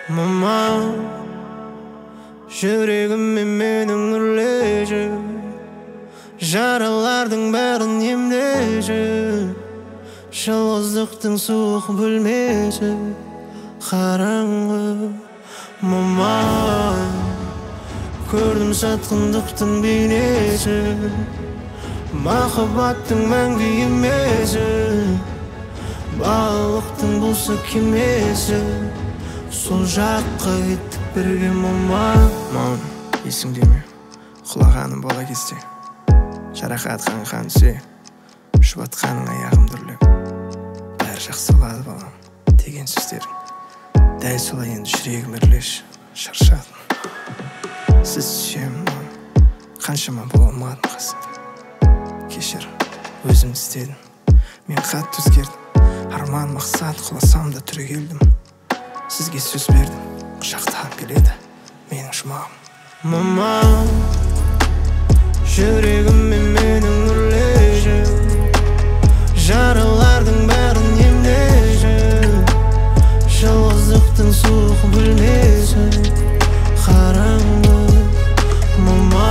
Mama, жүрегіме менің үрлежі, жаралардың бәрін емдежі, жалғыздықтың суық бөлмесі қараңғы. Мама, көрдім сатқындықтың бейнесі, махаббаттың мәңгі емесі, балықтың болса кемесі, сол жаққа кеттік бірге. Мам, есіңде ме? Құлағаным бала кезде, жарақат қанған түсе, жұбатқаның аяғым дүрлеп, бәрі жақсы болады балам деген сөздерің. Дәл солай енді жүрегім үрлеш, шаршадым. Сіз сүйемін мам, қаншама бола алмадым қасында. Кешір, өзім істедім, мен қатты өзгердім, арман мақсат құласам да түрегелдім. Сізге сөз бердім, құшақтап келеді менің жұмағым. Мама, жүрегіме менің үрлежі, жаралардың бәрін емдежі, жалғыздықтың суық бөлмесі қараңғы. Мама,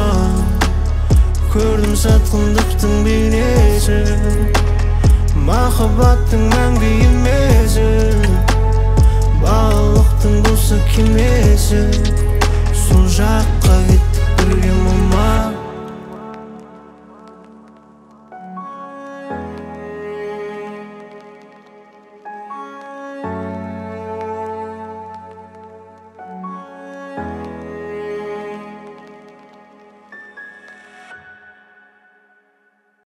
көрдім сатқындықтың бейнесі, махаббаттың мәңгі емесі,